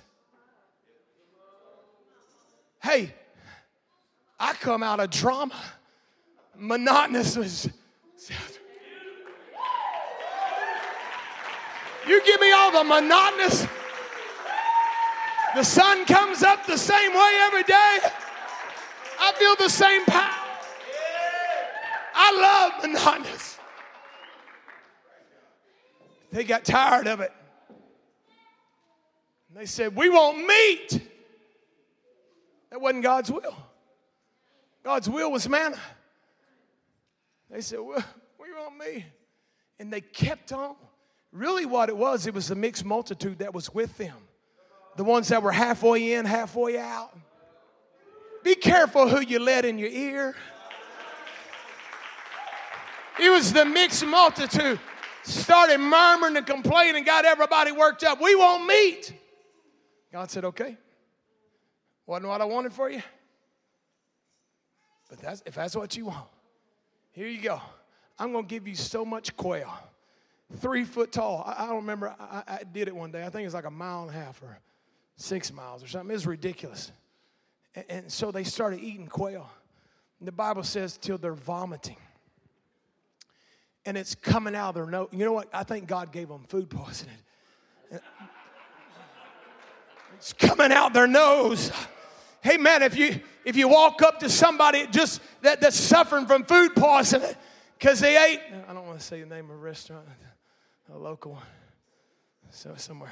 Hey, I come out of drama. Monotonous was... You give me all the monotonous. The sun comes up the same way every day. I feel the same power. I love monotonous. They got tired of it. And they said, we want meat. That wasn't God's will. God's will was manna. They said, well, we want meat. And they kept on. Really what it was, it was the mixed multitude that was with them. The ones that were halfway in, halfway out. Be careful who you let in your ear. It was the mixed multitude. Started murmuring and complaining, got everybody worked up. We want meat. God said, okay. Wasn't what I wanted for you. But that's, if that's what you want, here you go. I'm going to give you so much quail. Three foot tall. I, I don't remember. I, I did it one day. I think it was like a mile and a half or six miles or something. It was ridiculous. And, and so they started eating quail. The Bible says till they're vomiting. And it's coming out of their nose. You know what? I think God gave them food poisoning. It's coming out their nose. Hey man, if you if you walk up to somebody just that, that's suffering from food poisoning because they ate, I don't want to say the name of a restaurant, a local one, so somewhere,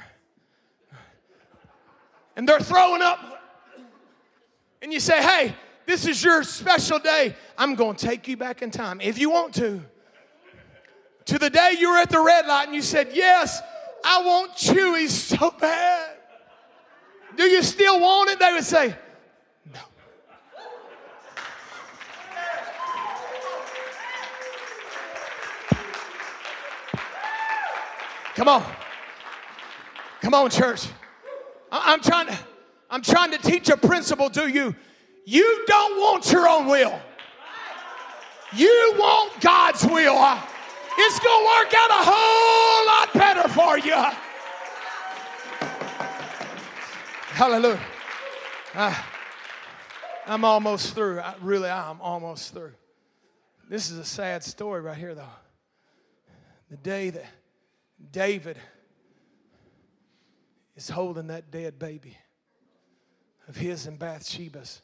and they're throwing up, and you say, hey, this is your special day. I'm going to take you back in time, if you want to, to the day you were at the red light and you said, yes, I want Chewy so bad. Do you still want it? They would say, no. Come on. Come on, church. I'm trying to, I'm trying to teach a principle to you. You don't want your own will. You want God's will. It's going to work out a whole lot better for you. Hallelujah. Uh, I'm almost through. I, really, I'm almost through. This is a sad story right here, though. The day that David is holding that dead baby of his and Bathsheba's.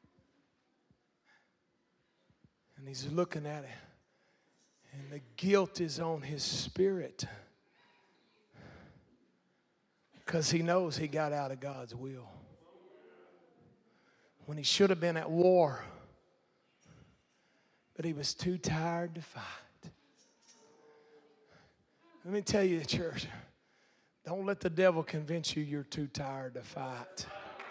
And he's looking at it. And the guilt is on his spirit. Because he knows he got out of God's will. When he should have been at war. But he was too tired to fight. Let me tell you, church. Don't let the devil convince you you're too tired to fight.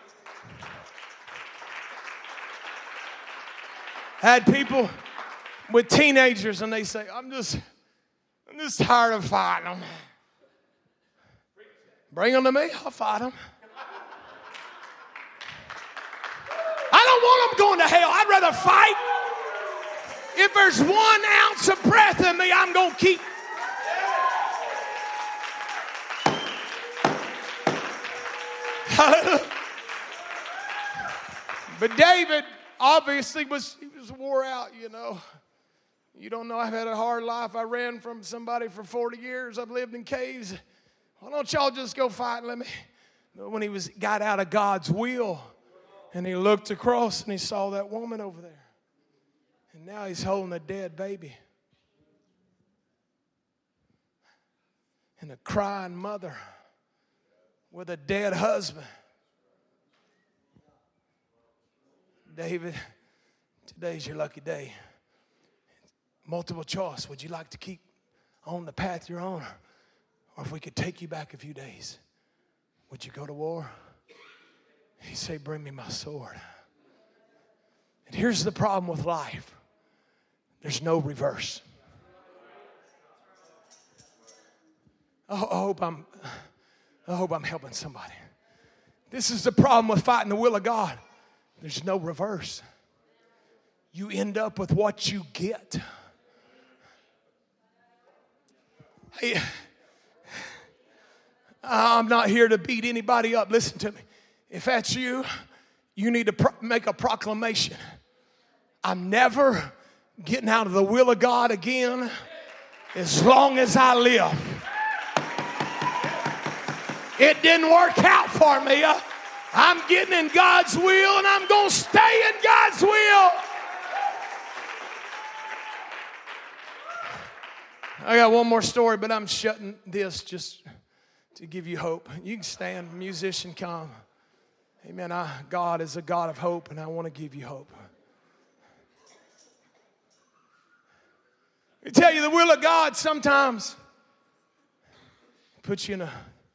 I had people with teenagers and they say, I'm just, I'm just tired of fighting them. Bring them to me, I'll fight them. I don't want them going to hell. I'd rather fight. If there's one ounce of breath in me, I'm going to keep. But David obviously was, he was wore out, you know. You don't know, I've had a hard life. I ran from somebody for forty years. I've lived in caves. Why don't y'all just go fight and let me? But when he was got out of God's will and he looked across and he saw that woman over there. And now he's holding a dead baby. And a crying mother with a dead husband. David, today's your lucky day. Multiple choice. Would you like to keep on the path you're on? Or if we could take you back a few days, would you go to war? He said, bring me my sword. And here's the problem with life. There's no reverse. I hope I'm, I hope I'm helping somebody. This is the problem with fighting the will of God. There's no reverse. You end up with what you get. Hey, I'm not here to beat anybody up. Listen to me. If that's you, you need to pro- make a proclamation. I'm never getting out of the will of God again as long as I live. It didn't work out for me. I'm getting in God's will and I'm going to stay in God's will. I got one more story, but I'm shutting this just to give you hope. You can stand, musician, come. Amen. I, God is a God of hope, and I want to give you hope. Let me tell you, the will of God sometimes puts you in a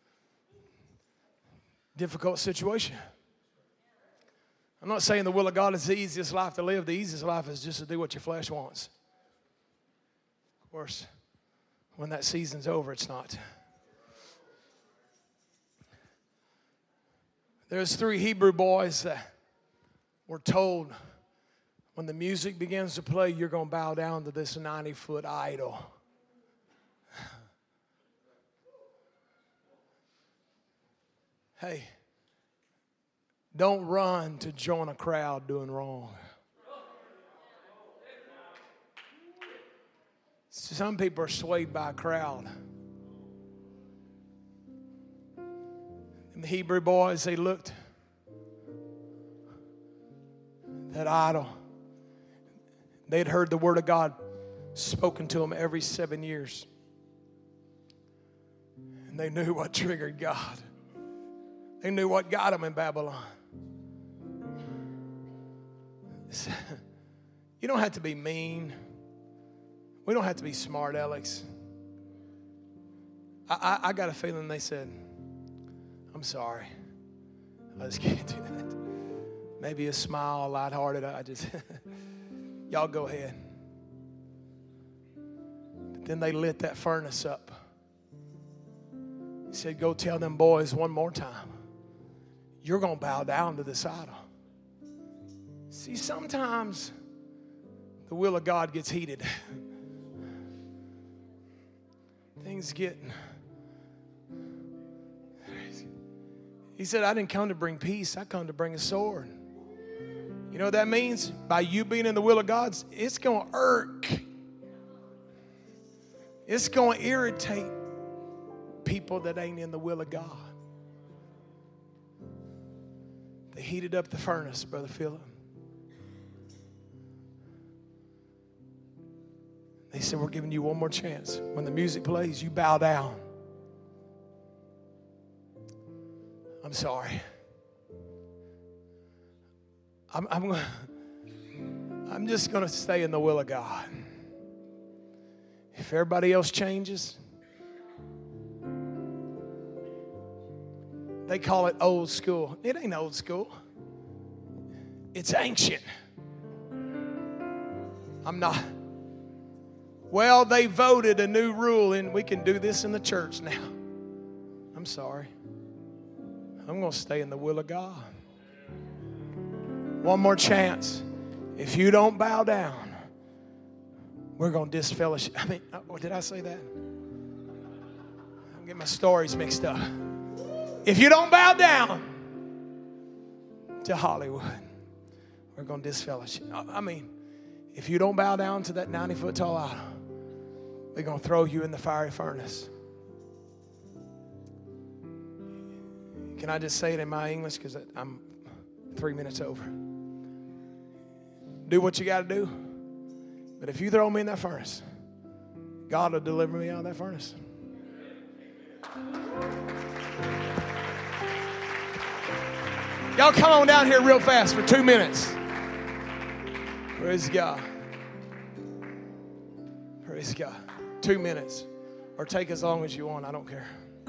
difficult situation. I'm not saying the will of God is the easiest life to live. The easiest life is just to do what your flesh wants. Of course, when that season's over, it's not. There's three Hebrew boys that were told when the music begins to play, you're going to bow down to this ninety-foot idol. Hey, don't run to join a crowd doing wrong. Some people are swayed by a crowd. And the Hebrew boys, they looked at that idol. They'd heard the word of God spoken to them every seven years. And they knew what triggered God. They knew what got them in Babylon. You don't have to be mean. We don't have to be smart, Alex. I, I, I got a feeling they said, I'm sorry. I just can't do that. Maybe a smile, lighthearted. I just, y'all go ahead. But then they lit that furnace up. He said, go tell them boys one more time. You're going to bow down to this idol. See, sometimes the will of God gets heated. Things get... He said, I didn't come to bring peace. I come to bring a sword. You know what that means? By you being in the will of God, it's going to irk. It's going to irritate people that ain't in the will of God. They heated up the furnace, Brother Philip. They said, we're giving you one more chance. When the music plays, you bow down. I'm sorry. I'm, I'm, gonna, I'm just going to stay in the will of God. If everybody else changes, they call it old school. It ain't old school. It's ancient. I'm not. Well, they voted a new rule and we can do this in the church now. I'm sorry. I'm going to stay in the will of God. One more chance. If you don't bow down, we're going to disfellowship. I mean, oh, did I say that? I'm getting my stories mixed up. If you don't bow down to Hollywood, we're going to disfellowship. I mean, if you don't bow down to that ninety-foot tall idol, we're going to throw you in the fiery furnace. Can I just say it in my English? Because I'm three minutes over. Do what you got to do. But if you throw me in that furnace, God will deliver me out of that furnace. Y'all come on down here real fast for two minutes. Praise God. Praise God. Two minutes. Or take as long as you want. I don't care.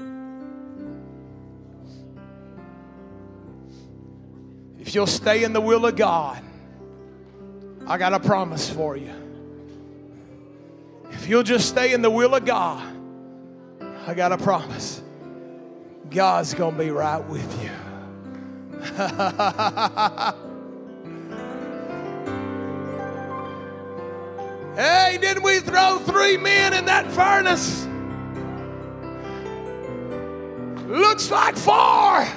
If you'll stay in the will of God, I got a promise for you. If you'll just stay in the will of God, I got a promise. God's going to be right with you. Hey, didn't we throw three men in that furnace? Looks like four.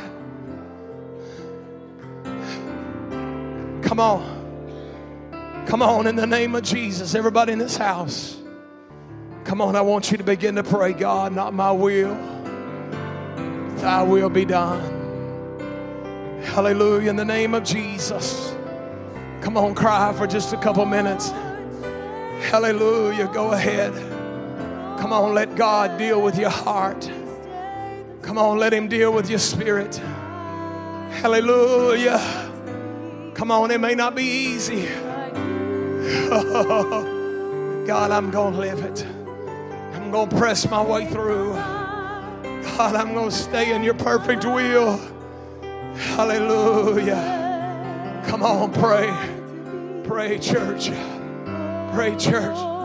Come on. Come on, in the name of Jesus. Everybody in this house. Come on, I want you to begin to pray. God, not my will, thy will be done. Hallelujah, in the name of Jesus. Come on, cry for just a couple minutes. Hallelujah, go ahead. Come on, let God deal with your heart. Come on, let him deal with your spirit. Hallelujah. Come on, it may not be easy. God, I'm going to live it. I'm going to press my way through. God, I'm going to stay in your perfect will. Hallelujah. Come on, pray. Pray, church. Pray, church.